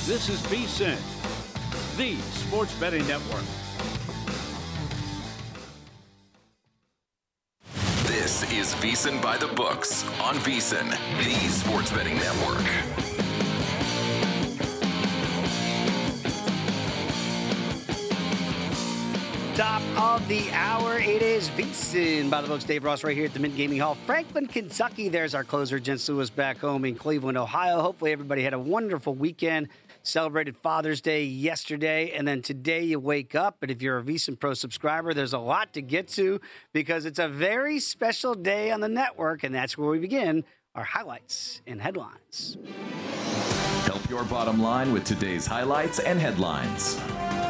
This is VSiN, the sports betting network. This is VSiN by the Books on VSiN, the sports betting network. Top of the hour, it is VSiN by the Books. Dave Ross right here at the Mint Gaming Hall, Franklin, Kentucky. There's our closer, Jens Lewis, back home in Cleveland, Ohio. Hopefully everybody had a wonderful weekend. Celebrated Father's Day yesterday, and then today you wake up. But if you're a VSiN Pro subscriber, there's a lot to get to because it's a very special day on the network, and that's where we begin our highlights and headlines. Help your bottom line with today's highlights and headlines.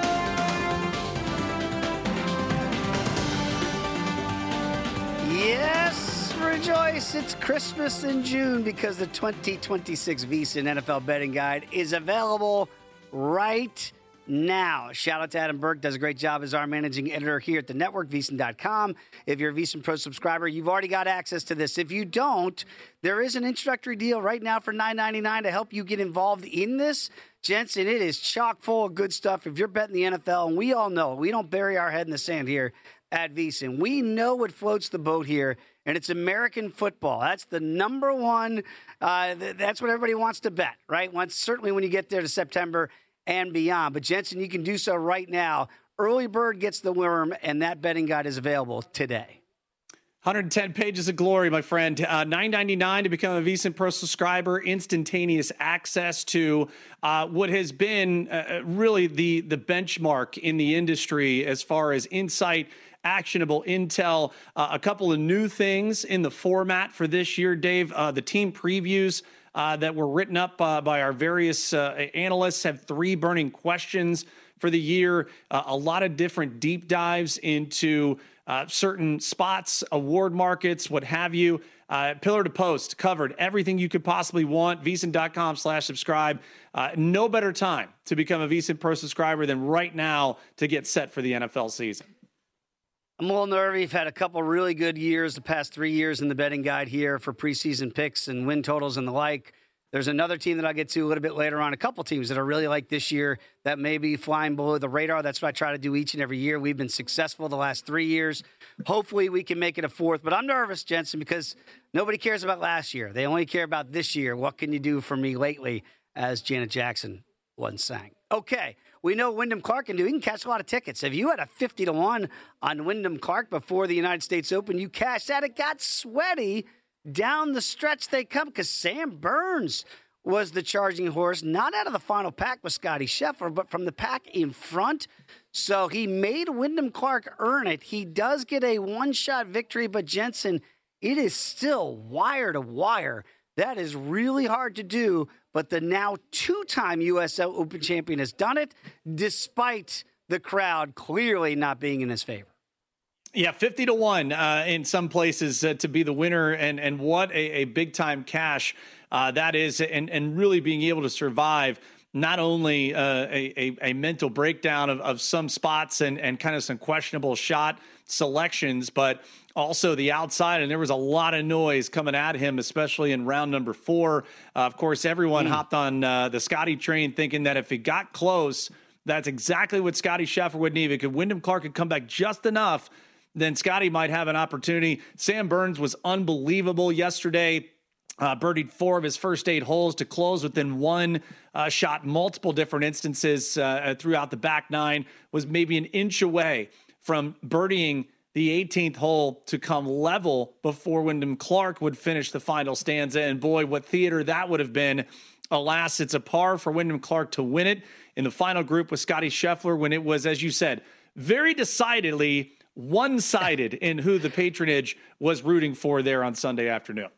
Yes, rejoice. It's Christmas in June because the 2026 VSiN NFL Betting Guide is available right now. Shout out to Adam Burke. Does a great job as our managing editor here at the network, VSiN.com. If you're a VSiN Pro subscriber, you've already got access to this. If you don't, there is an introductory deal right now for $9.99 to help you get involved in this. Gents, and it is chock full of good stuff. If you're betting the NFL, and we all know, we don't bury our head in the sand here at VSiN. We know what floats the boat here, and it's American football. That's the number one. That's what everybody wants to bet, right? Certainly when you get there to September and beyond. But, Jensen, you can do so right now. Early bird gets the worm, and that betting guide is available today. 110 pages of glory, my friend. $9.99 to become a VSiN Pro subscriber. Instantaneous access to what has been really the benchmark in the industry as far as insight, actionable intel. A couple of new things in the format for this year, Dave. The team previews that were written up by our various analysts have 3 burning questions for the year. A lot of different deep dives into certain spots, award markets, what have you. Pillar to post, covered everything you could possibly want. VSiN.com/subscribe. No better time to become a VSiN Pro subscriber than right now to get set for the NFL season. I'm a little nervy. We've had a couple really good years, the past 3 years in the betting guide here for preseason picks and win totals and the like. There's another team that I'll get to a little bit later on, a couple teams that are really like this year that may be flying below the radar. That's what I try to do each and every year. We've been successful the last 3 years. Hopefully we can make it a fourth. But I'm nervous, Jensen, because nobody cares about last year. They only care about this year. What can you do for me lately, as Janet Jackson once sang. Okay, we know Wyndham Clark can do. He can catch a lot of tickets. If you had a 50-1 on Wyndham Clark before the United States Open, you cashed that. It got sweaty. Down the stretch they come because Sam Burns was the charging horse, not out of the final pack with Scotty Scheffler, but from the pack in front. So he made Wyndham Clark earn it. He does get a one-shot victory, but Jensen, it is still wire to wire. That is really hard to do, but the now 2-time U.S. Open champion has done it, despite the crowd clearly not being in his favor. Yeah, 50-1 in some places to be the winner, and what a big-time cash that is, and really being able to survive not only a mental breakdown of some spots and kind of some questionable shot selections, but also the outside. And there was a lot of noise coming at him, especially in round number 4. Of course, everyone hopped on the Scotty train thinking that if it got close, that's exactly what Scotty Scheffler would need. If Wyndham Clark could come back just enough, then Scotty might have an opportunity. Sam Burns was unbelievable yesterday. Birdied 4 of his first 8 holes to close within one shot, multiple different instances throughout the back 9, was maybe an inch away from birdieing the 18th hole to come level before Wyndham Clark would finish the final stanza. And boy, what theater that would have been. Alas, it's a par for Wyndham Clark to win it in the final group with Scotty Scheffler when it was, as you said, very decidedly one-sided in who the patronage was rooting for there on Sunday afternoon.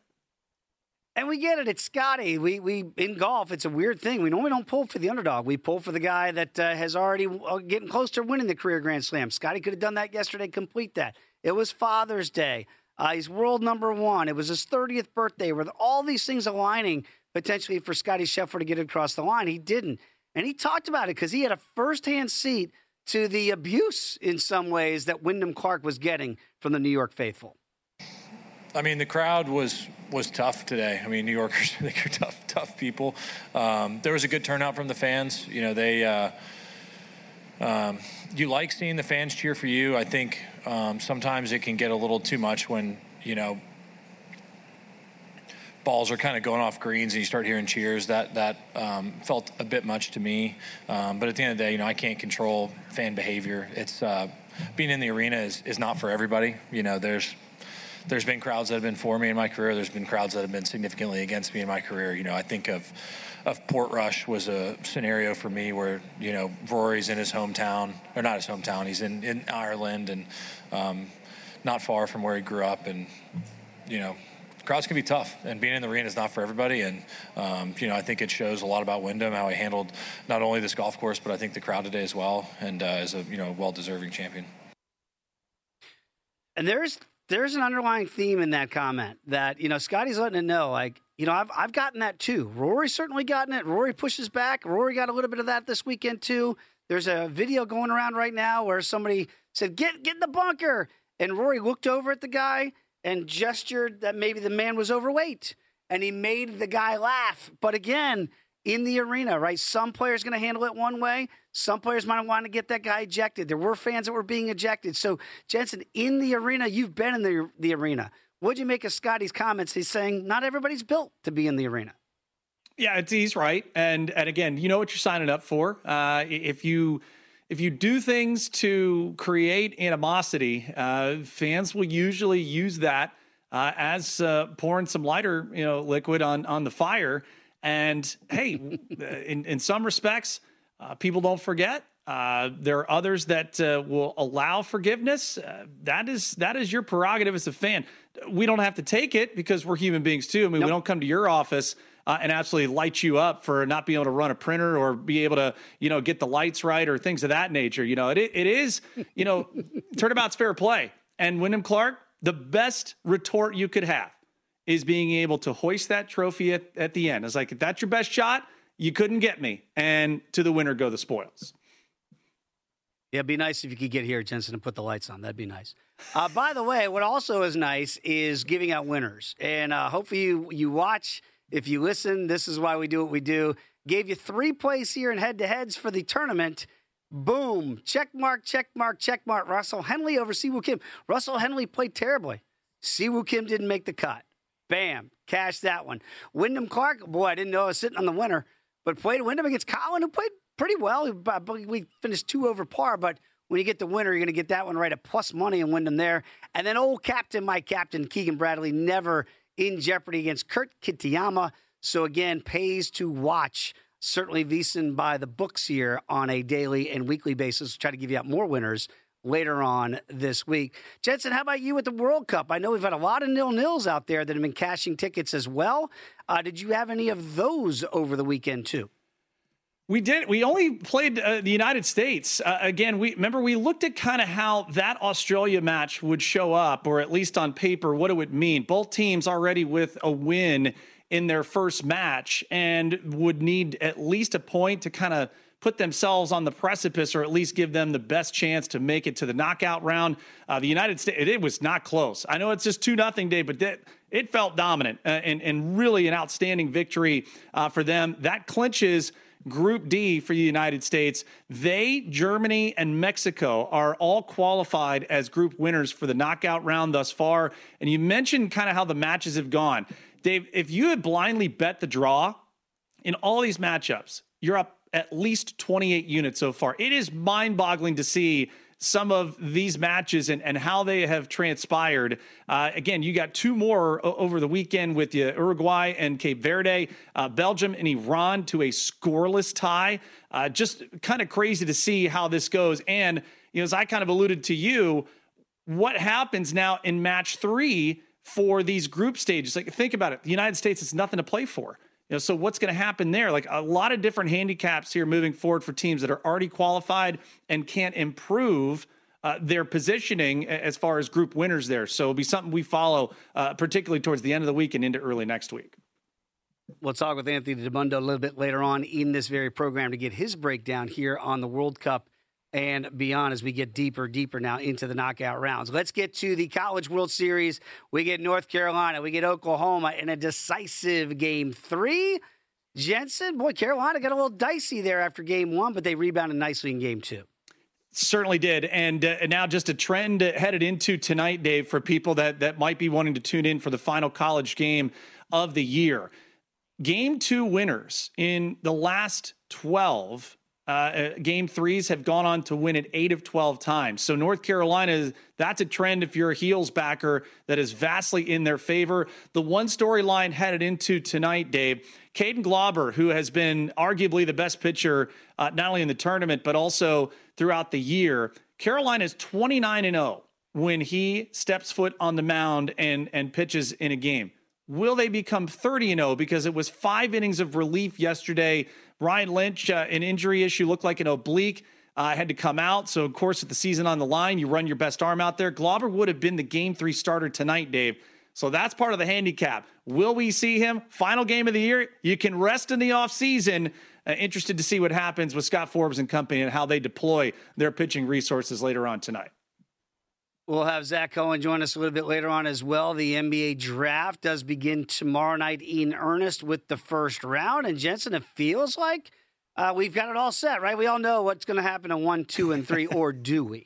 And we get it. It's Scotty. We in golf, it's a weird thing. We normally don't pull for the underdog. We pull for the guy that has already getting close to winning the career Grand Slam. Scotty could have done that yesterday, complete that. It was Father's Day. He's world number 1. It was his 30th birthday with all these things aligning potentially for Scotty Scheffler to get it across the line. He didn't. And he talked about it because he had a firsthand seat to the abuse in some ways that Wyndham Clark was getting from the New York faithful. I mean, the crowd was was tough today. I mean, New Yorkers, I think, are tough people. There was a good turnout from the fans. You know, they you like seeing the fans cheer for you. I think sometimes it can get a little too much when, you know, balls are kind of going off greens and you start hearing cheers. That felt a bit much to me. But at the end of the day, you know, I can't control fan behavior. It's being in the arena is not for everybody. You know, there's been crowds that have been for me in my career. There's been crowds that have been significantly against me in my career. You know, I think of Portrush was a scenario for me where, you know, Rory's in his hometown, or not his hometown. He's in Ireland and not far from where he grew up. And, you know, crowds can be tough, and being in the arena is not for everybody. And, you know, I think it shows a lot about Wyndham, how he handled not only this golf course, but I think the crowd today as well, and is a, you know, well-deserving champion. And there's an underlying theme in that comment that, you know, Scotty's letting it know, like, you know, I've gotten that too. Rory's certainly gotten it. Rory pushes back. Rory got a little bit of that this weekend too. There's a video going around right now where somebody said, get in the bunker. And Rory looked over at the guy and gestured that maybe the man was overweight. And he made the guy laugh. But again, in the arena, right, some players going to handle it one way. Some players might want to get that guy ejected. There were fans that were being ejected. So, Jensen, in the arena, you've been in the arena. What'd you make of Scotty's comments? He's saying not everybody's built to be in the arena. Yeah, he's right. And again, you know what you're signing up for. If you do things to create animosity, fans will usually use that as pouring some lighter, you know, liquid on the fire. And hey, in some respects, people don't forget. There are others that will allow forgiveness. That is your prerogative as a fan. We don't have to take it because we're human beings too. I mean, We don't come to your office and absolutely light you up for not being able to run a printer or be able to, you know, get the lights right or things of that nature. You know, it is, you know, turnabout's fair play. And Wyndham Clark, the best retort you could have is being able to hoist that trophy at the end. It's like, if that's your best shot, you couldn't get me. And to the winner go the spoils. Yeah, it'd be nice if you could get here, Jensen, and put the lights on. That'd be nice. By the way, what also is nice is giving out winners. And hopefully you watch. If you listen, this is why we do what we do. Gave you 3 plays here in head-to-heads for the tournament. Boom. Check mark, check mark, check mark. Russell Henley over Siwoo Kim. Russell Henley played terribly. Siwoo Kim didn't make the cut. Bam. Cash that one. Wyndham Clark, boy, I didn't know I was sitting on the winner, but played Wyndham against Colin, who played pretty well. We finished 2 over par, but when you get the winner, you're going to get that one right at plus money and Wyndham there. And then my captain, Keegan Bradley, never in jeopardy against Kurt Kitayama. So again, pays to watch. Certainly VSiN by the books here on a daily and weekly basis. We'll try to give you out more winners later on this week. Jensen, how about you with the World Cup? I know we've had a lot of nil-nils out there that have been cashing tickets as well. Did you have any of those over the weekend too? We did. We only played the United States. Again, we looked at kind of how that Australia match would show up, or at least on paper, what it would mean. Both teams already with a win in their first match and would need at least a point to kind of put themselves on the precipice, or at least give them the best chance to make it to the knockout round. The United States, it was not close. I know it's just 2-0, Dave, but it felt dominant and really an outstanding victory for them. That clinches Group D for the United States. Germany, and Mexico are all qualified as group winners for the knockout round thus far. And you mentioned kind of how the matches have gone. Dave, if you had blindly bet the draw in all these matchups, you're up at least 28 units so far. It is mind-boggling to see some of these matches and how they have transpired. Again, you got 2 more over the weekend with Uruguay and Cape Verde, Belgium and Iran to a scoreless tie. Just kind of crazy to see how this goes. And, you know, as I kind of alluded to you, what happens now in match 3 for these group stages? Like, think about it. The United States has nothing to play for. You know, so what's going to happen there? Like, a lot of different handicaps here moving forward for teams that are already qualified and can't improve their positioning as far as group winners there. So it'll be something we follow, particularly towards the end of the week and into early next week. We'll talk with Anthony DiBuono a little bit later on in this very program to get his breakdown here on the World Cup and beyond as we get deeper now into the knockout rounds. Let's get to the College World Series. We get North Carolina. We get Oklahoma in a decisive Game 3. Jensen, boy, Carolina got a little dicey there after Game 1, but they rebounded nicely in Game 2. Certainly did. And now just a trend headed into tonight, Dave, for people that might be wanting to tune in for the final college game of the year. Game 2 winners in the last 12 Game 3s have gone on to win it 8 of 12 times. So North Carolina, that's a trend if you're a Heels backer that is vastly in their favor. The one storyline headed into tonight, Dave, Caden Glauber, who has been arguably the best pitcher, not only in the tournament, but also throughout the year. Carolina's 29-0 when he steps foot on the mound and pitches in a game. Will they become 30-0? Because it was 5 innings of relief yesterday. Ryan Lynch, an injury issue, looked like an oblique, had to come out. So, of course, with the season on the line, you run your best arm out there. Glauber would have been the Game 3 starter tonight, Dave. So that's part of the handicap. Will we see him? Final game of the year. You can rest in the offseason. Interested to see what happens with Scott Forbes and company and how they deploy their pitching resources later on tonight. We'll have Zach Cohen join us a little bit later on as well. The NBA draft does begin tomorrow night in earnest with the first round. And Jensen, it feels like we've got it all set, right? We all know what's going to happen in 1, 2, and 3, or do we?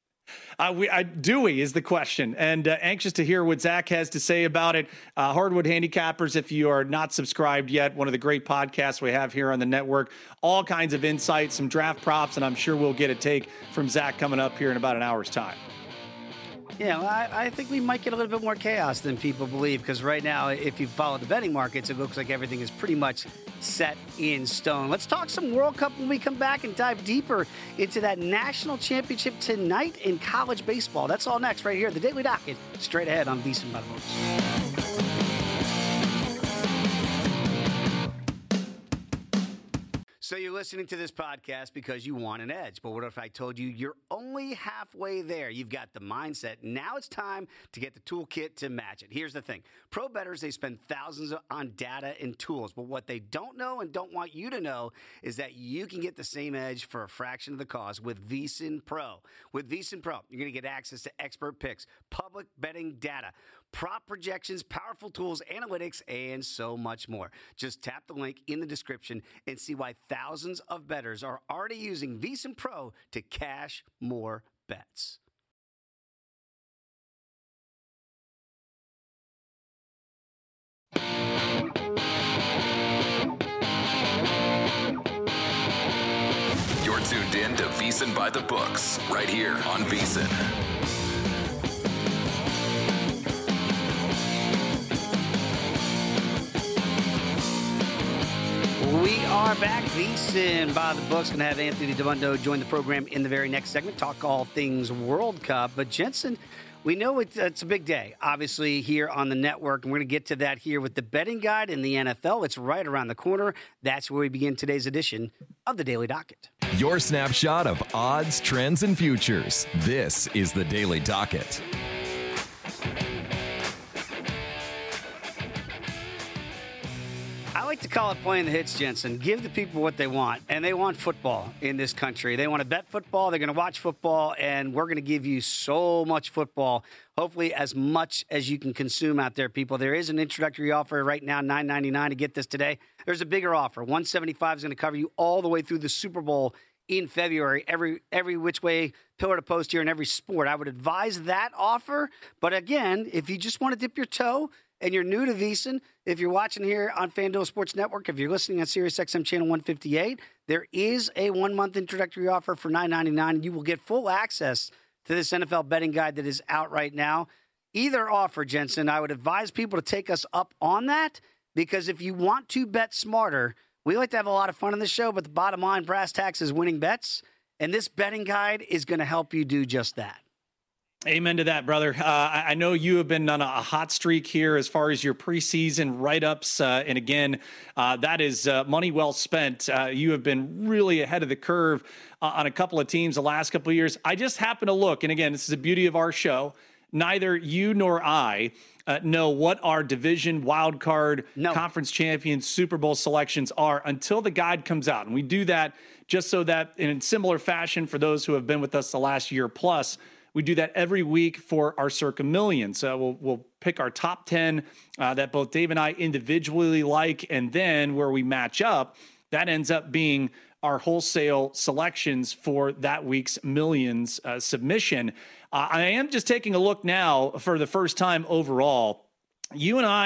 Dewey is the question, and anxious to hear what Zach has to say about it. Hardwood Handicappers, if you are not subscribed yet, one of the great podcasts we have here on the network. All kinds of insights, some draft props, and I'm sure we'll get a take from Zach coming up here in about an hour's time. Yeah, well, I think we might get a little bit more chaos than people believe, because right now, if you follow the betting markets, it looks like everything is pretty much set in stone. Let's talk some World Cup when we come back and dive deeper into that national championship tonight in college baseball. That's all next right here, the Daily Docket, straight ahead on VSiN by the Books. So you're listening to this podcast because you want an edge. But what if I told you you're only halfway there? You've got the mindset. Now it's time to get the toolkit to match it. Here's the thing. Pro bettors, they spend thousands on data and tools. But what they don't know and don't want you to know is that you can get the same edge for a fraction of the cost with VSiN Pro. With VSiN Pro, you're going to get access to expert picks, public betting data, prop projections, powerful tools, analytics, and so much more. Just tap the link in the description and see why thousands of bettors are already using VSiN Pro to cash more bets. You're tuned in to VSiN by the Books, right here on VSiN. We are back. VSiN by the Books. Going to have Anthony DeMundo join the program in the very next segment. Talk all things World Cup. But Jensen, we know it's a big day, obviously, here on the network. And we're going to get to that here with the betting guide in the NFL. It's right around the corner. That's where we begin today's edition of the Daily Docket. Your snapshot of odds, trends, and futures. This is the Daily Docket. I like to call it playing the hits, Jensen. Give the people what they want, and they want football in this country. They want to bet football, they're going to watch football, and we're going to give you so much football, hopefully as much as you can consume out there, people. There is an introductory offer right now, $9.99 to get this today. There's a bigger offer. $175 is going to cover you all the way through the Super Bowl in February, every which way, pillar to post here in every sport. I would advise that offer, but again, if you just want to dip your toe, and you're new to VSiN, if you're watching here on FanDuel Sports Network, if you're listening on SiriusXM Channel 158, there is a 1-month introductory offer for $9.99. You will get full access to this NFL betting guide that is out right now. Either offer, Jensen, I would advise people to take us up on that, because if you want to bet smarter, we like to have a lot of fun on the show, but the bottom line, brass tacks, is winning bets, and this betting guide is going to help you do just that. Amen to that, brother. I know you have been on a hot streak here as far as your preseason write-ups. And again, that is money well spent. You have been really ahead of the curve on a couple of teams the last couple of years. I just happened to look, and again, this is the beauty of our show. neither you nor I know what our division, wild card, conference champions, Super Bowl selections are until the guide comes out. And we do that just so that in similar fashion for those who have been with us the last year plus, we do that every week for our Circa Millions. We'll pick our top 10 that both Dave and I individually like, and then where we match up, that ends up being our wholesale selections for that week's Millions submission. I am just taking a look now for the first time overall. You and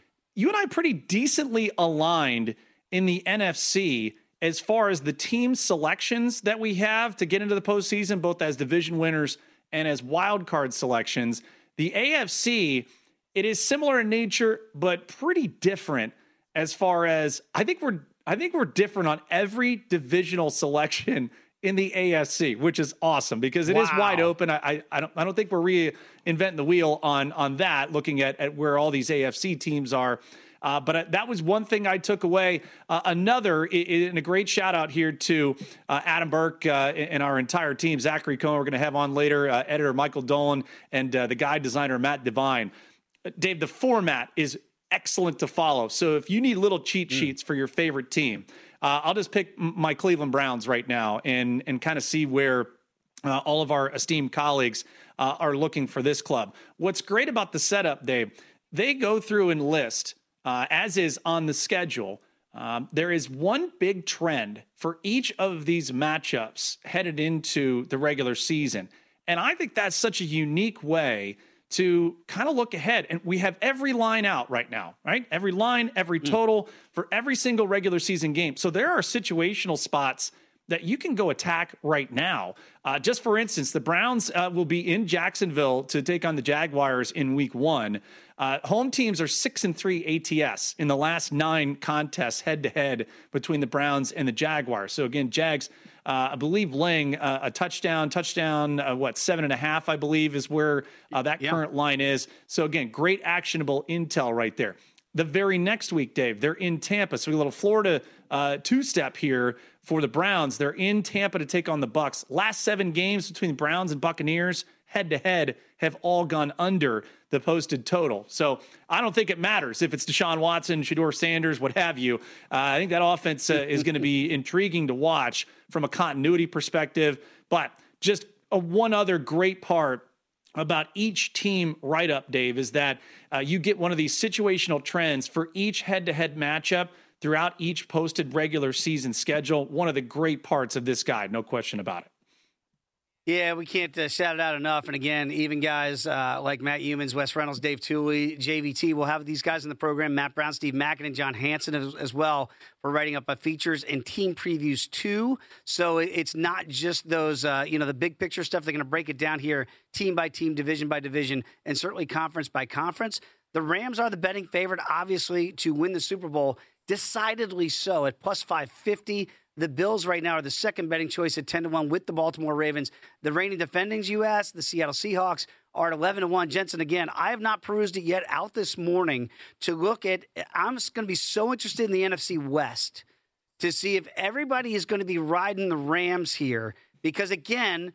I pretty decently aligned in the NFC as far as the team selections that we have to get into the postseason, both as division winners and as wild card selections. The AFC, it is similar in nature, but pretty different as far as I think we're different on every divisional selection in the AFC, which is awesome because it is wide open. I don't think we're reinventing the wheel on that, looking at where all these AFC teams are. But that was one thing I took away. Another, and a great shout out here to Adam Burke and our entire team, Zachary Cohen, we're going to have on later, editor Michael Dolan, and the guide designer Matt Devine. Dave, the format is excellent to follow. So if you need little cheat sheets for your favorite team, I'll just pick my Cleveland Browns right now and kind of see where all of our esteemed colleagues are looking for this club. What's great about the setup, Dave, they go through and list, as is on the schedule, there is one big trend for each of these matchups headed into the regular season. And I think that's such a unique way to kind of look ahead. And we have every line out right now, right? Every line, every total for every single regular season game. So there are situational spots that you can go attack right now. Just for instance, the Browns will be in Jacksonville to take on the Jaguars in week 1. Home teams are 6-3 ATS in the last 9 contests head-to-head between the Browns and the Jaguars. So again, Jags, I believe laying a touchdown, 7.5, I believe is where that current line is. So again, great actionable intel right there. The very next week, Dave, they're in Tampa. So a little Florida two-step here for the Browns. They're in Tampa to take on the Bucs. Last 7 games between the Browns and Buccaneers, head-to-head, have all gone under the posted total. So I don't think it matters if it's Deshaun Watson, Shedeur Sanders, what have you. I think that offense is going to be intriguing to watch from a continuity perspective. But just one other great part about each team write-up, Dave, is that you get one of these situational trends for each head-to-head matchup throughout each posted regular season schedule. One of the great parts of this guide, no question about it. Yeah, we can't shout it out enough. And again, even guys like Matt Humans, Wes Reynolds, Dave Tooley, JVT, we'll have these guys in the program, Matt Brown, Steve Mackin, and John Hansen as well for writing up features and team previews too. So it's not just those, the big picture stuff. They're going to break it down here, team by team, division by division, and certainly conference by conference. The Rams are the betting favorite, obviously, to win the Super Bowl, decidedly so at plus 550. The Bills right now are the second betting choice at 10-1 with the Baltimore Ravens. The reigning defendings, you asked, the Seattle Seahawks are at 11-1. Jensen, again, I have not perused it yet out this morning to look at. I'm going to be so interested in the NFC West to see if everybody is going to be riding the Rams here. Because, again,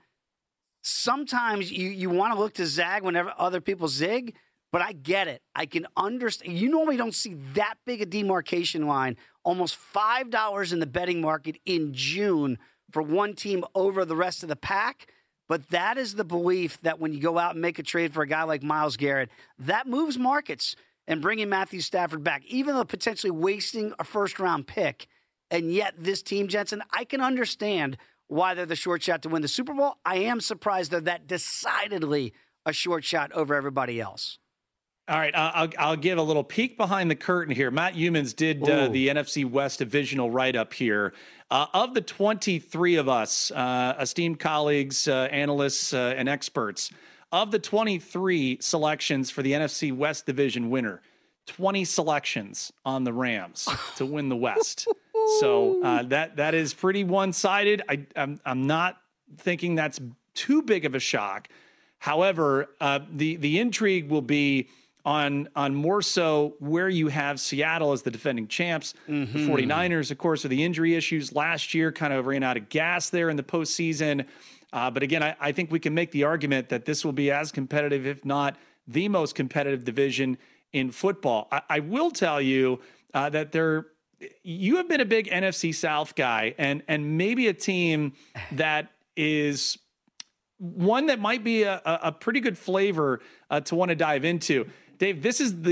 sometimes you want to look to zag whenever other people zig. But I get it. I can understand. You normally don't see that big a demarcation line, almost $5 in the betting market in June for one team over the rest of the pack. But that is the belief that when you go out and make a trade for a guy like Myles Garrett, that moves markets and bringing Matthew Stafford back, even though potentially wasting a first-round pick. And yet this team, Jensen, I can understand why they're the short shot to win the Super Bowl. I am surprised they're that decidedly a short shot over everybody else. All right, I'll give a little peek behind the curtain here. Matt Humans did the NFC West divisional write-up here. Of the 23 of us, esteemed colleagues, analysts, and experts, of the 23 selections for the NFC West division winner, 20 selections on the Rams to win the West. So that is pretty one-sided. I'm not thinking that's too big of a shock. However, the intrigue will be on more so where you have Seattle as the defending champs. The 49ers, of course, with the injury issues last year, kind of ran out of gas there in the postseason. But again, I think we can make the argument that this will be as competitive, if not the most competitive division in football. I will tell you that you have been a big NFC South guy, and maybe a team that is one that might be a pretty good flavor to want to dive into. Dave,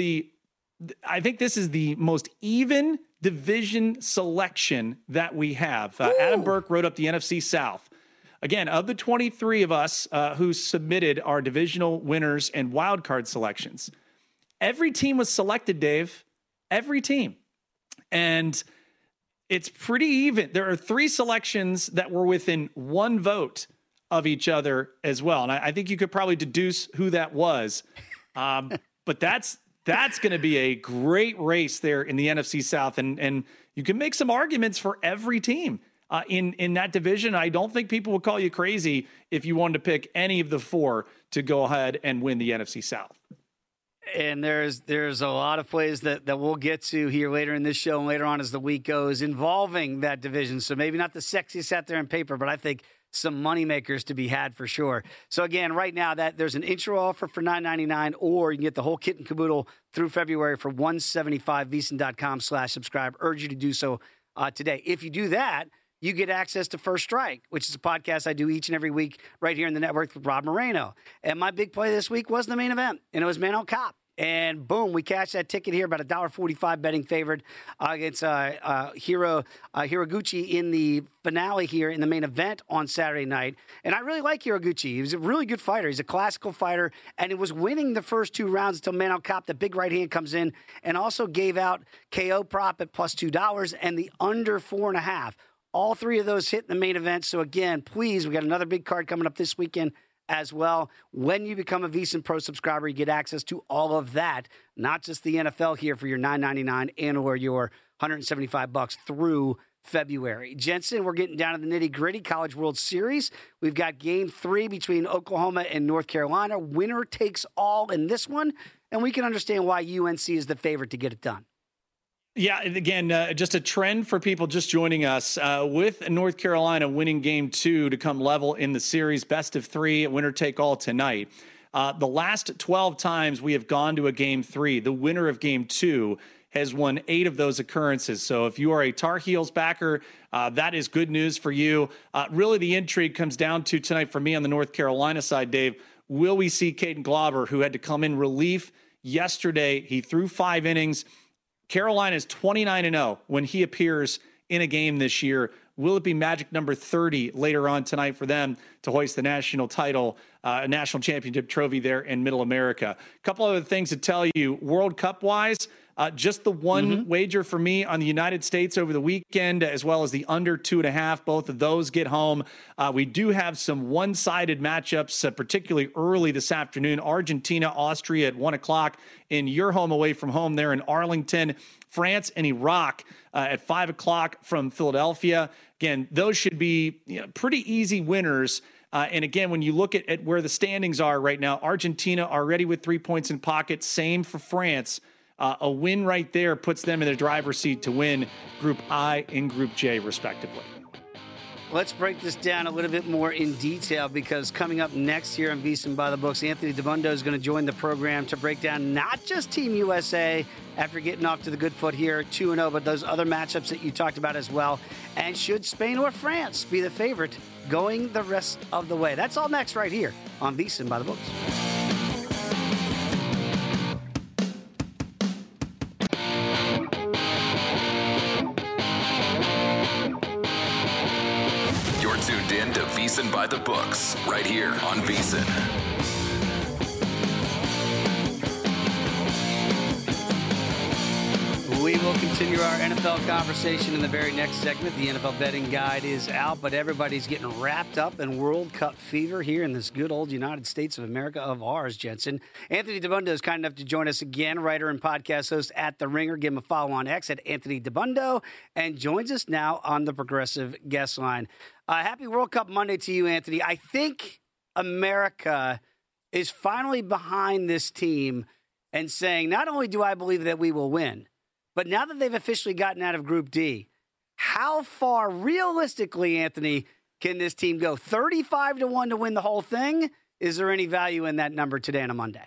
I think this is the most even division selection that we have. Adam Burke wrote up the NFC South. Again, of the 23 of us who submitted our divisional winners and wildcard selections, every team was selected, Dave. Every team. And it's pretty even. There are 3 selections that were within 1 vote of each other as well. And I think you could probably deduce who that was. But that's going to be a great race there in the NFC South. And you can make some arguments for every team in that division. I don't think people will call you crazy if you wanted to pick any of the 4 to go ahead and win the NFC South. And there's a lot of plays that we'll get to here later in this show and later on as the week goes involving that division. So maybe not the sexiest out there in paper, but I think some moneymakers to be had for sure. So again, right now that there's an intro offer for $9.99, or you can get the whole kit and caboodle through February for $175, VSiN.com/subscribe. Urge you to do so today. If you do that, you get access to First Strike, which is a podcast I do each and every week right here in the network with Rob Moreno. And my big play this week was the main event, and it was Manel Kape. And boom, we cashed that ticket here, about $1.45 betting favored against Hiraguchi in the finale here in the main event on Saturday night. And I really like Hiraguchi. He was a really good fighter. He's a classical fighter, and it was winning the first 2 rounds until Manel Kape, the big right hand, comes in and also gave out KO prop at plus $2 and the under 4.5. All 3 of those hit in the main event. So again, please, we got another big card coming up this weekend as well. When you become a VSiN Pro subscriber, you get access to all of that, not just the NFL here for your $9.99 and or your $175 through February. Jensen, we're getting down to the nitty-gritty. College World Series. We've got Game 3 between Oklahoma and North Carolina. Winner takes all in this one, and we can understand why UNC is the favorite to get it done. Yeah, again, just a trend for people just joining us with North Carolina winning Game 2 to come level in the series, best of 3, winner take all tonight. The last 12 times we have gone to a Game 3, the winner of Game 2 has won 8 of those occurrences. So if you are a Tar Heels backer, that is good news for you. Really, the intrigue comes down to tonight for me on the North Carolina side, Dave. Will we see Caden Glauber, who had to come in relief yesterday? He threw 5 innings. Carolina is 29-0 when he appears in a game this year. Will it be magic number 30 later on tonight for them to hoist the national title, national championship trophy there in Middle America? A couple other things to tell you, World Cup-wise, just the one wager for me on the United States over the weekend, as well as the under 2.5. Both of those get home. We do have some one-sided matchups, particularly early this afternoon. Argentina, Austria at 1 o'clock in your home away from home there in Arlington. France and Iraq at 5 o'clock from Philadelphia. Again, those should be pretty easy winners. And again, when you look at where the standings are right now, Argentina already with 3 points in pocket. Same for France. A win right there puts them in the driver's seat to win Group I and Group J, respectively. Let's break this down a little bit more in detail, because coming up next here on VSiN by the Books, Anthony Dabbundo is going to join the program to break down not just Team USA after getting off to the good foot here, 2-0, but those other matchups that you talked about as well. And should Spain or France be the favorite going the rest of the way? That's all next right here on VSiN by the Books. Tuned in to VSiN by the Books, right here on VSiN. We will continue our NFL conversation in the very next segment. The NFL betting guide is out, but everybody's getting wrapped up in World Cup fever here in this good old United States of America of ours, Jensen. Anthony Dabbundo is kind enough to join us again, writer and podcast host at The Ringer. Give him a follow on X at Anthony Dabbundo, and joins us now on the Progressive Guest Line. Happy World Cup Monday to you, Anthony. I think America is finally behind this team and saying, not only do I believe that we will win, but now that they've officially gotten out of Group D, how far realistically, Anthony, can this team go? 35-1 to win the whole thing? Is there any value in that number today on a Monday?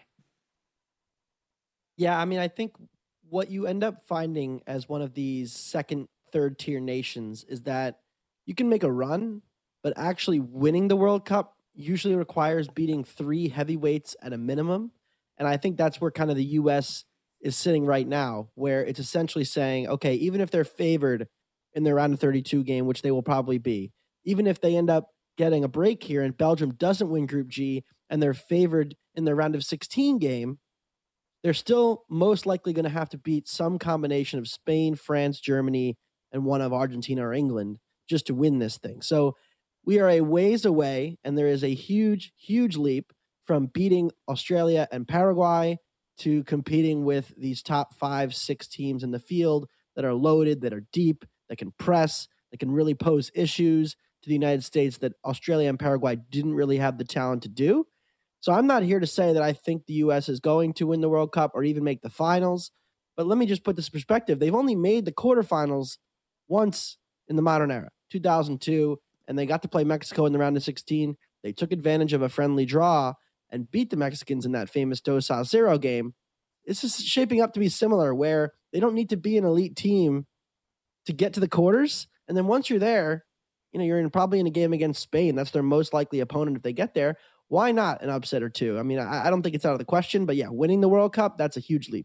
Yeah, I mean, I think what you end up finding as one of these second, third tier nations is that you can make a run, but actually winning the World Cup usually requires beating 3 heavyweights at a minimum. And I think that's where kind of the U.S. is sitting right now, where it's essentially saying, okay, even if they're favored in their round of 32 game, which they will probably be, even if they end up getting a break here and Belgium doesn't win Group G and they're favored in their round of 16 game, they're still most likely going to have to beat some combination of Spain, France, Germany, and one of Argentina or England just to win this thing. So we are a ways away, and there is a huge, huge leap from beating Australia and Paraguay to competing with these top 5-6 teams in the field that are loaded, that are deep, that can press, that can really pose issues to the United States that Australia and Paraguay didn't really have the talent to do. So I'm not here to say that I think the U.S. is going to win the World Cup or even make the finals, but let me just put this in perspective. They've only made the quarterfinals once in the modern era, 2002, and they got to play Mexico in the round of 16. They took advantage of a friendly draw and beat the Mexicans in that famous 2-0 game. This is shaping up to be similar, where they don't need to be an elite team to get to the quarters. And then once you're there, you're probably in a game against Spain. That's their most likely opponent if they get there. Why not an upset or two? I mean, I don't think it's out of the question, but yeah, winning the World Cup, that's a huge leap.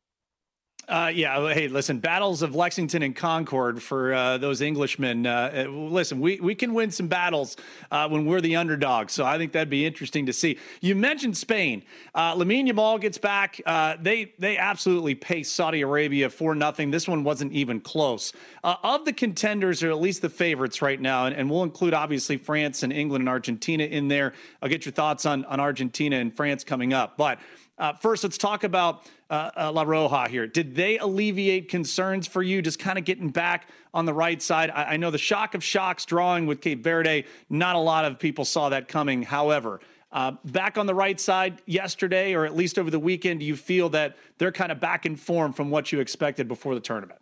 Hey, listen, battles of Lexington and Concord for those Englishmen. Listen, we can win some battles when we're the underdog. So I think that'd be interesting to see. You mentioned Spain. Lamine Yamal gets back. They absolutely paced Saudi Arabia 4-0. This one wasn't even close. Of the contenders, or at least the favorites right now, and we'll include obviously France and England and Argentina in there. I'll get your thoughts on Argentina and France coming up. But first, let's talk about La Roja here. Did they alleviate concerns for you, just kind of getting back on the right side? I know the shock of shocks drawing with Cape Verde, not a lot of people saw that coming. However, back on the right side yesterday, or at least over the weekend, do you feel that they're kind of back in form from what you expected before the tournament?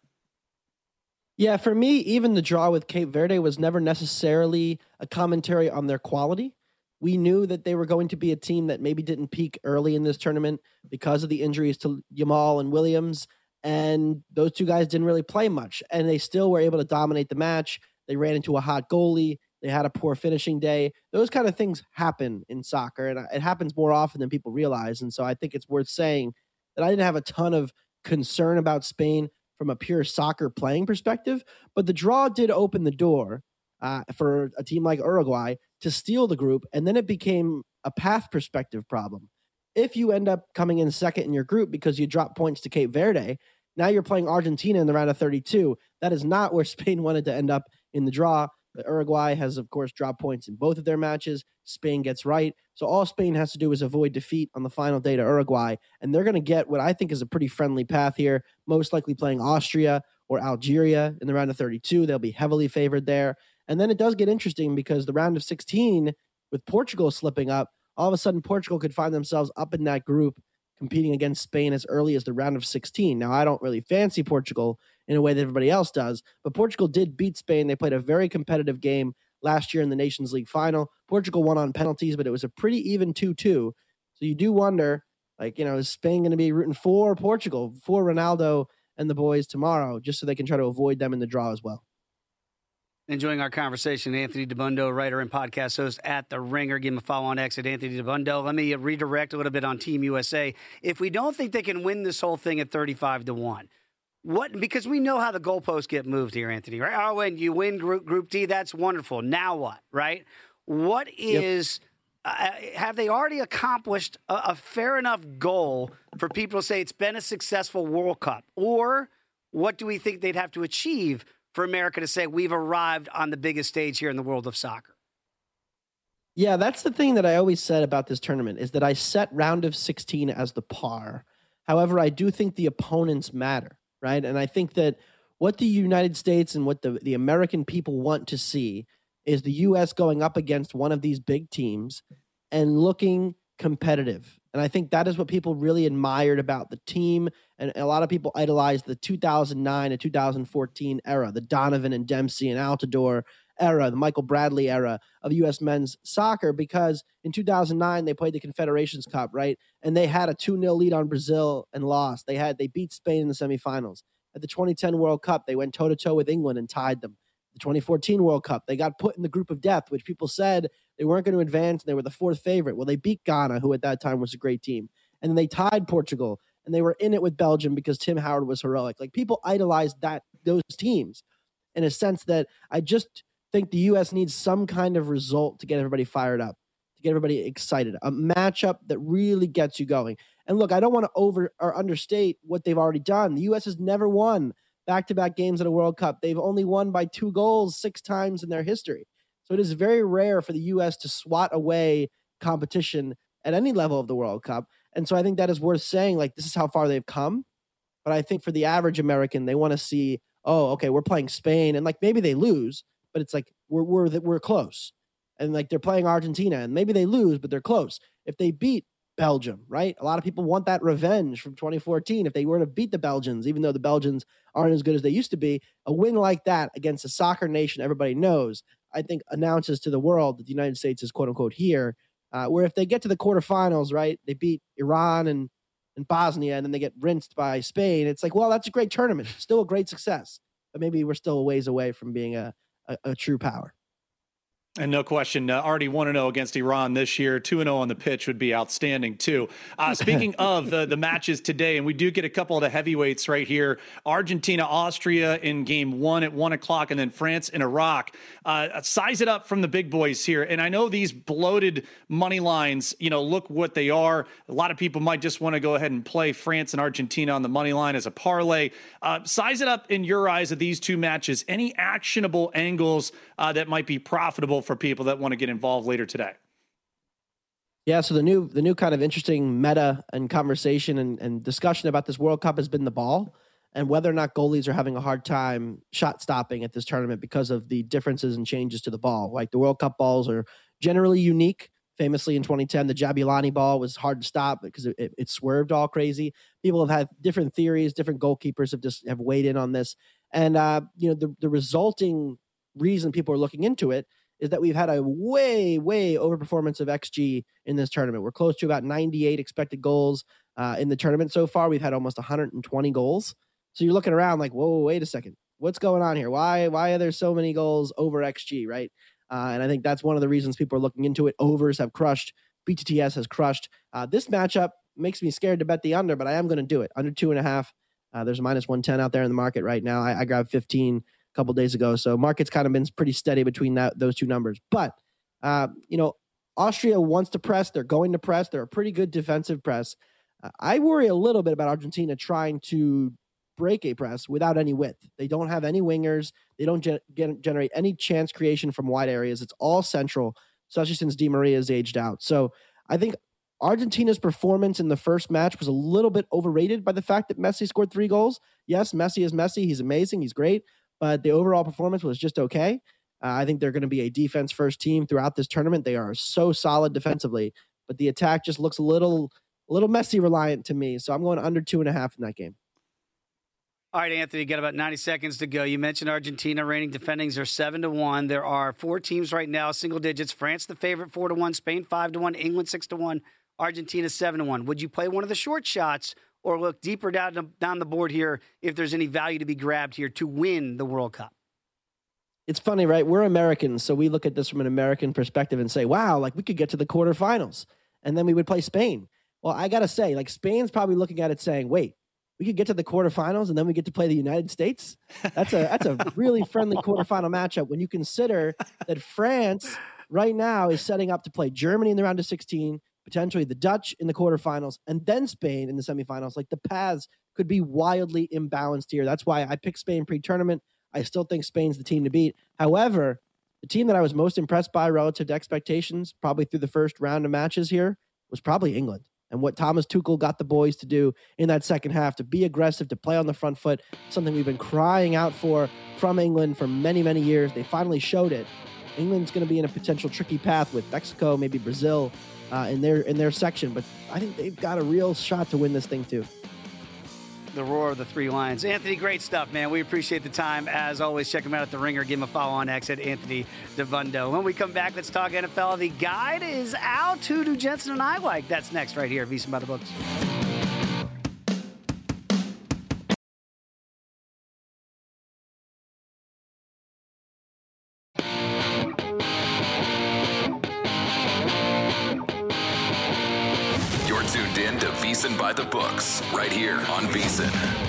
Yeah, for me, even the draw with Cape Verde was never necessarily a commentary on their quality. We knew that they were going to be a team that maybe didn't peak early in this tournament because of the injuries to Yamal and Williams, and those two guys didn't really play much, and they still were able to dominate the match. They ran into a hot goalie. They had a poor finishing day. Those kind of things happen in soccer, and it happens more often than people realize, and so I think it's worth saying that I didn't have a ton of concern about Spain from a pure soccer playing perspective, but the draw did open the door for a team like Uruguay to steal the group, and then it became a path perspective problem. If you end up coming in second in your group because you drop points to Cape Verde, now you're playing Argentina in the round of 32. That is not where Spain wanted to end up in the draw. The Uruguay has, of course, dropped points in both of their matches. Spain gets right. So all Spain has to do is avoid defeat on the final day to Uruguay, and they're going to get what I think is a pretty friendly path here, most likely playing Austria or Algeria in the round of 32. They'll be heavily favored there. And then it does get interesting because the round of 16, with Portugal slipping up, all of a sudden Portugal could find themselves up in that group competing against Spain as early as the round of 16. Now, I don't really fancy Portugal in a way that everybody else does, but Portugal did beat Spain. They played a very competitive game last year in the Nations League final. Portugal won on penalties, but it was a pretty even 2-2. So you do wonder, is Spain going to be rooting for Portugal, for Ronaldo and the boys tomorrow, just so they can try to avoid them in the draw as well? Enjoying our conversation. Anthony Dabbundo, writer and podcast host at The Ringer. Give him a follow on X at Anthony Dabbundo. Let me redirect a little bit on Team USA. If we don't think they can win this whole thing at 35-1, because we know how the goalposts get moved here, Anthony, right? Oh, when you win Group D, that's wonderful. Now what, right? What is, have they already accomplished a fair enough goal for people to say it's been a successful World Cup? Or what do we think they'd have to achieve for America to say we've arrived on the biggest stage here in the world of soccer? Yeah, that's the thing that I always said about this tournament, is that I set round of 16 as the par. However, I do think the opponents matter, right? And I think that what the United States and what the American people want to see is the U.S. going up against one of these big teams and looking competitive. And I think that is what people really admired about the team. And a lot of people idolized the 2009 and 2014 era, the Donovan and Dempsey and Altidore era, the Michael Bradley era of U.S. men's soccer, because in 2009, they played the Confederations Cup, right? And they had a 2-0 lead on Brazil and lost. They beat Spain in the semifinals. At the 2010 World Cup, they went toe-to-toe with England and tied them. The 2014 World Cup, they got put in the group of death, which people said they weren't going to advance, and they were the fourth favorite. Well, they beat Ghana, who at that time was a great team. And then they tied Portugal, and they were in it with Belgium because Tim Howard was heroic. Like, people idolized those teams in a sense that I just think the U.S. needs some kind of result to get everybody fired up, to get everybody excited, a matchup that really gets you going. And look, I don't want to over or understate what they've already done. The U.S. has never won back-to-back games at a World Cup. They've only won by 2 goals 6 times in their history. So it is very rare for the U.S. to swat away competition at any level of the World Cup. And so I think that is worth saying, like, this is how far they've come. But I think for the average American, they want to see, oh, okay, we're playing Spain, and like maybe they lose, but it's like we're close. And like they're playing Argentina, and maybe they lose, but they're close. If they beat Belgium, right? A lot of people want that revenge from 2014. If they were to beat the Belgians, even though the Belgians aren't as good as they used to be, a win like that against a soccer nation everybody knows, I think announces to the world that the United States is quote unquote here. Where if they get to the quarterfinals, right, they beat Iran and Bosnia, and then they get rinsed by Spain. It's like, well, that's a great tournament, still a great success, but maybe we're still a ways away from being a true power. And no question, already 1-0 against Iran this year. 2-0 on the pitch would be outstanding, too. Speaking of the matches today, and we do get a couple of the heavyweights right here, Argentina, Austria in game 1 at 1 o'clock, and then France and Iraq. Size it up from the big boys here. And I know these bloated money lines, look what they are. A lot of people might just want to go ahead and play France and Argentina on the money line as a parlay. Size it up in your eyes of these two matches. Any actionable angles that might be profitable for people that want to get involved later today? Yeah, so the new kind of interesting meta and conversation and discussion about this World Cup has been the ball and whether or not goalies are having a hard time shot stopping at this tournament because of the differences and changes to the ball. Like the World Cup balls are generally unique. Famously in 2010, the Jabulani ball was hard to stop because it swerved all crazy. People have had different theories. Different goalkeepers have weighed in on this. And, the resulting reason people are looking into it is that we've had a way overperformance of XG in this tournament. We're close to about 98 expected goals in the tournament so far. We've had almost 120 goals. So you're looking around like, whoa, wait a second. What's going on here? Why are there so many goals over XG, right? And I think that's one of the reasons people are looking into it. Overs have crushed. BTTS has crushed. This matchup makes me scared to bet the under, but I am going to do it. Under 2.5. There's a minus 110 out there in the market right now. I grabbed 15 a couple days ago. So market's kind of been pretty steady between those two numbers. But, Austria wants to press. They're going to press. They're a pretty good defensive press. I worry a little bit about Argentina trying to break a press without any width. They don't have any wingers. They don't generate any chance creation from wide areas. It's all central, especially since Di Maria is aged out. So I think Argentina's performance in the first match was a little bit overrated by the fact that Messi scored 3 goals. Yes, Messi is Messi. He's amazing. He's great. But the overall performance was just okay. I think they're going to be a defense-first team throughout this tournament. They are so solid defensively, but the attack just looks a little Messi reliant to me. So I'm going under 2.5 in that game. All right, Anthony, got about 90 seconds to go. You mentioned Argentina reigning defendings are 7-1. There are 4 teams right now, single digits. France, the favorite, 4-1. Spain, 5-1. England, 6-1. Argentina, 7-1. Would you play one of the short shots or look deeper down the board here if there's any value to be grabbed here to win the World Cup? It's funny, right? We're Americans, so we look at this from an American perspective and say, wow, like we could get to the quarterfinals, and then we would play Spain. Well, I got to say, like Spain's probably looking at it saying, wait, we could get to the quarterfinals and then we get to play the United States. That's a really friendly quarterfinal matchup when you consider that France right now is setting up to play Germany in the round of 16, potentially the Dutch in the quarterfinals, and then Spain in the semifinals. Like the paths could be wildly imbalanced here. That's why I picked Spain pre-tournament. I still think Spain's the team to beat. However, the team that I was most impressed by relative to expectations, probably through the first round of matches here, was probably England. And what Thomas Tuchel got the boys to do in that second half, to be aggressive, to play on the front foot, something we've been crying out for from England for many, many years. They finally showed it. England's going to be in a potential tricky path with Mexico, maybe Brazil. in their section. But I think they've got a real shot to win this thing too. The roar of the three lions. Anthony, great stuff, man. We appreciate the time. As always, check him out at The Ringer. Give him a follow on X at Anthony Devundo. When we come back, let's talk NFL. The guide is out. Who do Jensen and I like? That's next right here at VSiN by the Books. You're tuned in to VSiN by the Books, right here on VSiN.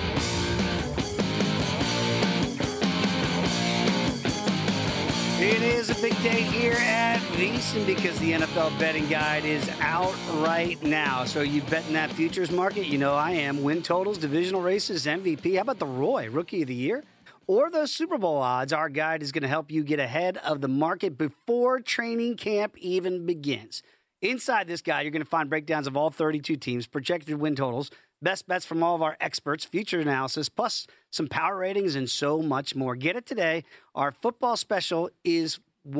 It is a big day here at VSiN because the NFL betting guide is out right now. So you bet in that futures market? You know I am. Win totals, divisional races, MVP. How about the Roy, Rookie of the Year? Or those Super Bowl odds? Our guide is going to help you get ahead of the market before training camp even begins. Inside this guide, you're going to find breakdowns of all 32 teams, projected win totals, best bets from all of our experts, future analysis, plus some power ratings and so much more. Get it today. Our football special is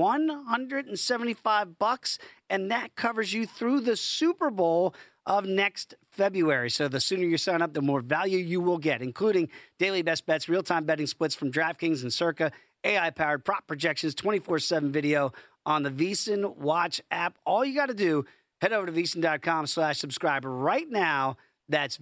$175, and that covers you through the Super Bowl of next February. So the sooner you sign up, the more value you will get, including daily best bets, real-time betting splits from DraftKings and Circa, AI-powered prop projections, 24/7 video on the VSiN Watch app. All you got to do, head over to VSiN.com/subscribe right now. That's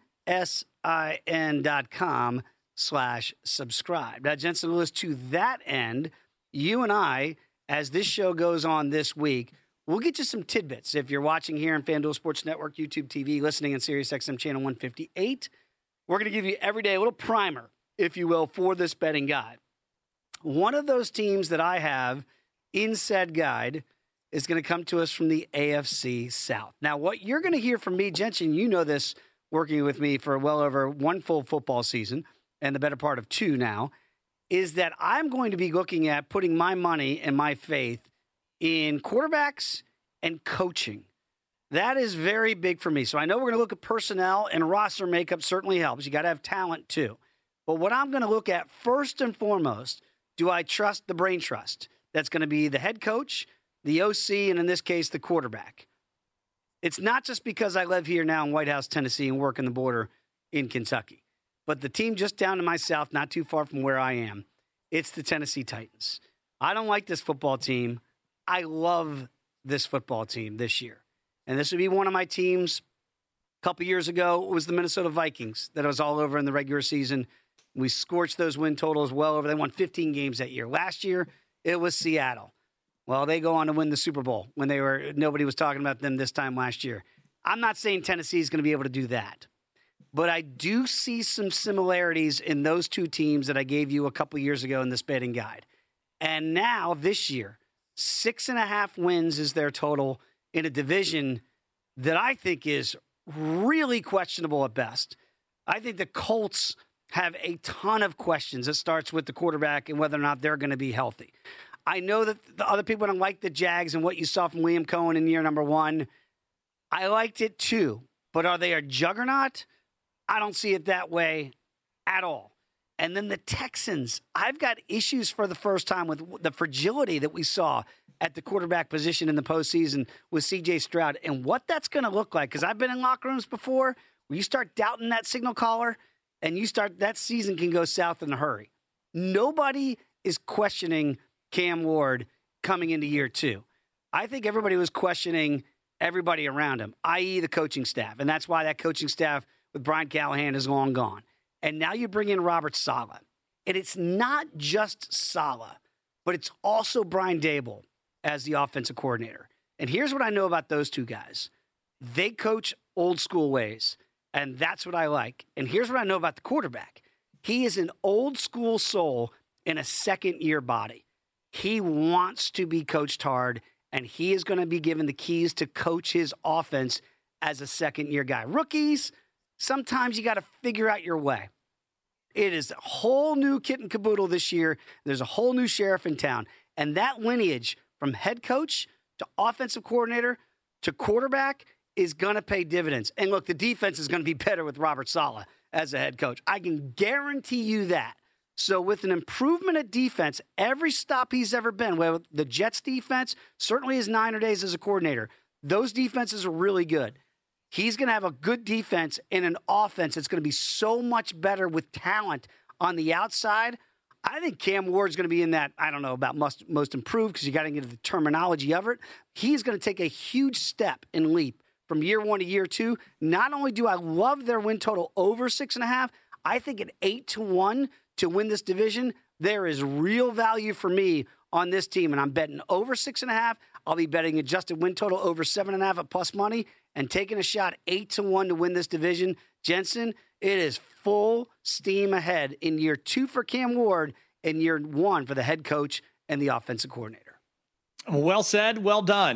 VSIN.com/subscribe. Now, Jensen Lewis, to that end, you and I, as this show goes on this week, we'll get you some tidbits. If you're watching here on FanDuel Sports Network, YouTube TV, listening on SiriusXM Channel 158, we're going to give you every day a little primer, if you will, for this betting guide. One of those teams that I have in said guide is going to come to us from the AFC South. Now, what you're going to hear from me, Jensen, you know this, working with me for well over one full football season and the better part of two now, is that I'm going to be looking at putting my money and my faith in quarterbacks and coaching. That is very big for me. So I know we're going to look at personnel, and roster makeup certainly helps. You got to have talent too. But what I'm going to look at first and foremost, do I trust the brain trust? That's going to be the head coach, the OC, and in this case, the quarterback. It's not just because I live here now in White House, Tennessee, and work on the border in Kentucky, but the team just down to my south, not too far from where I am, it's the Tennessee Titans. I don't like this football team. I love this football team this year. And this would be one of my teams. A couple years ago, it was the Minnesota Vikings that I was all over in the regular season. We scorched those win totals well over. They won 15 games that year. Last year, it was Seattle. Well, they go on to win the Super Bowl when nobody was talking about them this time last year. I'm not saying Tennessee is going to be able to do that, but I do see some similarities in those two teams that I gave you a couple years ago in this betting guide. And now this year, 6.5 wins is their total in a division that I think is really questionable at best. I think the Colts have a ton of questions. It starts with the quarterback and whether or not they're going to be healthy. I know that the other people don't like the Jags and what you saw from Liam Cohen in year number one. I liked it too. But are they a juggernaut? I don't see it that way at all. And then the Texans, I've got issues for the first time with the fragility that we saw at the quarterback position in the postseason with C.J. Stroud and what that's going to look like. Because I've been in locker rooms before where you start doubting that signal caller and that season can go south in a hurry. Nobody is questioning Cam Ward coming into year two. I think everybody was questioning everybody around him, i.e. the coaching staff. And that's why that coaching staff with Brian Callahan is long gone. And now you bring in Robert Saleh. And it's not just Saleh, but it's also Brian Daboll as the offensive coordinator. And here's what I know about those two guys. They coach old school ways, and that's what I like. And here's what I know about the quarterback. He is an old school soul in a second-year body. He wants to be coached hard, and he is going to be given the keys to coach his offense as a second-year guy. Rookies, sometimes you got to figure out your way. It is a whole new kit and caboodle this year. There's a whole new sheriff in town. And that lineage from head coach to offensive coordinator to quarterback is going to pay dividends. And look, the defense is going to be better with Robert Saleh as a head coach. I can guarantee you that. So with an improvement at defense, every stop he's ever been, with the Jets defense, certainly his 9 days as a coordinator, Those defenses are really good. He's going to have a good defense and an offense that's going to be so much better with talent on the outside. I think Cam Ward's going to be in that, I don't know about most improved because you got to get into the terminology of it. He's going to take a huge step and leap from year 1 to year 2. Not only do I love their win total over 6.5, I think at 8-1 to win this division, there is real value for me on this team. And I'm betting over 6.5. I'll be betting adjusted win total over 7.5 at plus money and taking a shot 8-1 to win this division. Jensen, it is full steam ahead in year 2 for Cam Ward and year 1 for the head coach and the offensive coordinator. Well said. Well done.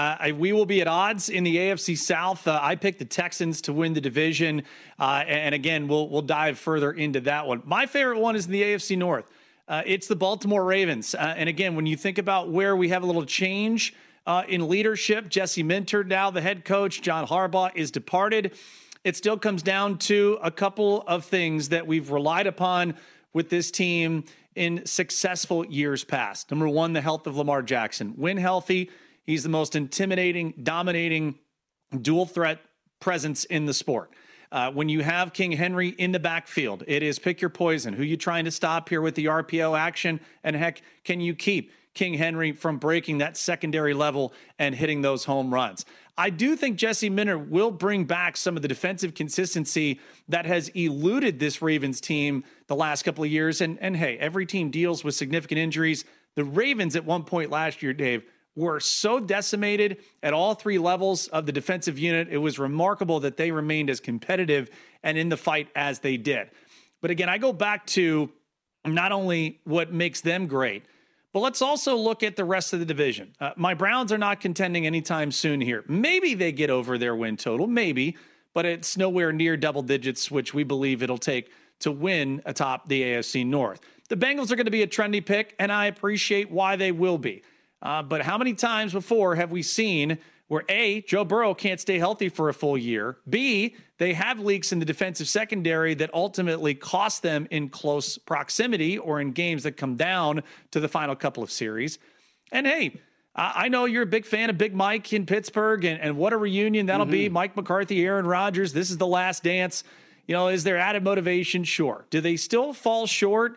We will be at odds in the AFC South. I picked the Texans to win the division. And again, we'll dive further into that one. My favorite one is in the AFC North. It's the Baltimore Ravens. And again, when you think about where we have a little change in leadership, Jesse Minter now the head coach, John Harbaugh is departed. It still comes down to a couple of things that we've relied upon with this team in successful years past. Number one, the health of Lamar Jackson. When healthy, he's the most intimidating, dominating, dual threat presence in the sport. When you have King Henry in the backfield, it is pick your poison. Who you trying to stop here with the RPO action? And heck, can you keep King Henry from breaking that secondary level and hitting those home runs? I do think Jesse Minter will bring back some of the defensive consistency that has eluded this Ravens team the last couple of years. And hey, every team deals with significant injuries. The Ravens at one point last year, Dave, were so decimated at all 3 levels of the defensive unit. It was remarkable that they remained as competitive and in the fight as they did. But again, I go back to not only what makes them great, but let's also look at the rest of the division. My Browns are not contending anytime soon here. Maybe they get over their win total, maybe, but it's nowhere near double digits, which we believe it'll take to win atop the AFC North. The Bengals are going to be a trendy pick, and I appreciate why they will be. But how many times before have we seen where A, Joe Burrow can't stay healthy for a full year, B, they have leaks in the defensive secondary that ultimately cost them in close proximity or in games that come down to the final couple of series. And hey, I know you're a big fan of Big Mike in Pittsburgh, and what a reunion that'll be. Mike McCarthy, Aaron Rodgers, this is the last dance. You know, is there added motivation? Sure. Do they still fall short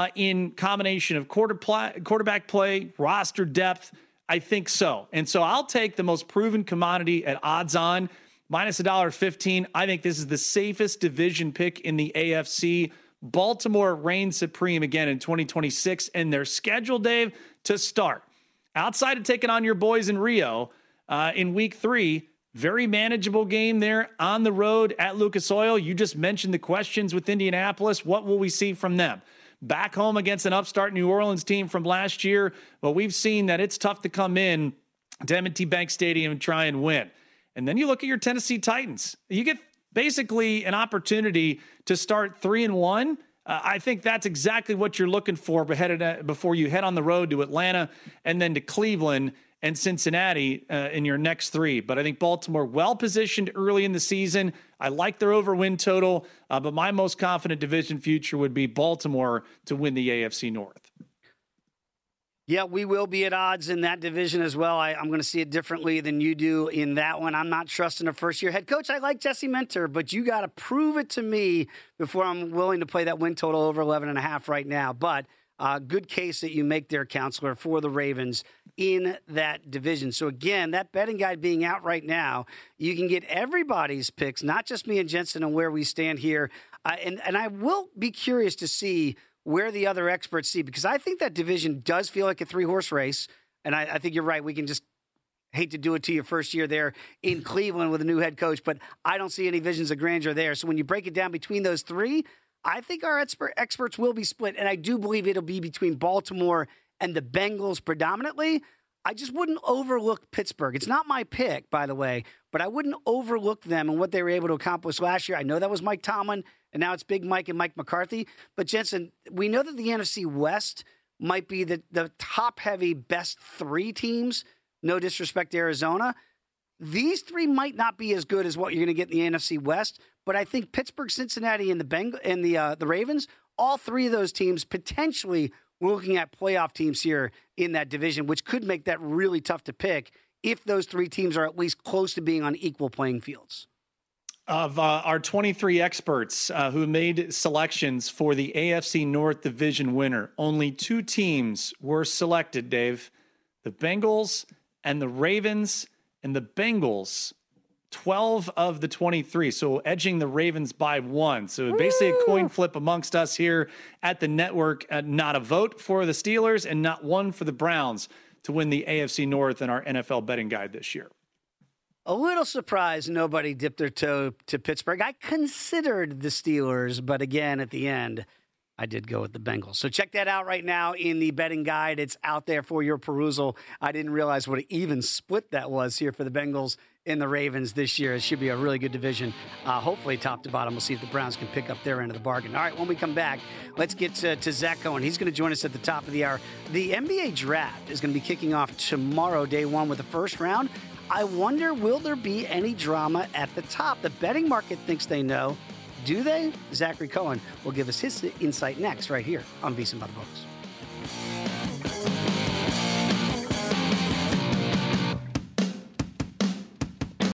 in combination of quarterback play, roster depth? I think so. And so I'll take the most proven commodity at odds on minus $1.15. I think this is the safest division pick in the AFC. Baltimore reigns supreme again in 2026, and their schedule, Dave, to start. Outside of taking on your boys in Rio in week 3, very manageable game there on the road at Lucas Oil. You just mentioned the questions with Indianapolis. What will we see from them? Back home against an upstart New Orleans team from last year. Well, we've seen that it's tough to come in to M&T Bank Stadium and try and win. And then you look at your Tennessee Titans. You get basically an opportunity to start 3-1. I think that's exactly what you're looking for before you head on the road to Atlanta and then to Cleveland and Cincinnati in your next 3. But I think Baltimore well-positioned early in the season. I like their over-win total, but my most confident division future would be Baltimore to win the AFC North. Yeah, we will be at odds in that division as well. I'm going to see it differently than you do in that one. I'm not trusting a first-year head coach. I like Jesse Minter, but you got to prove it to me before I'm willing to play that win total over 11.5 right now. But good case that you make there, Counselor, for the Ravens in that division. So, again, that betting guide being out right now, you can get everybody's picks, not just me and Jensen, on where we stand here. And I will be curious to see where the other experts see, because I think that division does feel like a 3-horse race. And I think you're right. We can just hate to do it to your first year there in Cleveland with a new head coach, but I don't see any visions of grandeur there. So when you break it down between those 3, I think our experts will be split, and I do believe it'll be between Baltimore and the Bengals predominantly. I just wouldn't overlook Pittsburgh. It's not my pick, by the way, but I wouldn't overlook them and what they were able to accomplish last year. I know that was Mike Tomlin, and now it's Big Mike and Mike McCarthy. But, Jensen, we know that the NFC West might be the top-heavy best 3 teams, no disrespect to Arizona. These 3 might not be as good as what you're going to get in the NFC West, but I think Pittsburgh, Cincinnati, and the Ravens, all 3 of those teams potentially we're looking at playoff teams here in that division, which could make that really tough to pick if those three teams are at least close to being on equal playing fields. Of our 23 experts who made selections for the AFC North Division winner, only 2 teams were selected, Dave. The Bengals and the Ravens, and the Bengals, 12 of the 23, so edging the Ravens by 1. So basically a coin flip amongst us here at the network. Not a vote for the Steelers and not one for the Browns to win the AFC North in our NFL betting guide this year. A little surprised nobody dipped their toe to Pittsburgh. I considered the Steelers, but again, at the end, I did go with the Bengals. So check that out right now in the betting guide. It's out there for your perusal. I didn't realize what an even split that was here for the Bengals and the Ravens this year. It should be a really good division. Hopefully top to bottom. We'll see if the Browns can pick up their end of the bargain. All right, when we come back, let's get to Zach Cohen. He's going to join us at the top of the hour. The NBA draft is going to be kicking off tomorrow, day 1, with the first round. I wonder, will there be any drama at the top? The betting market thinks they know. Do they? Zachary Cohen will give us his insight next, right here on VSiN by the Books.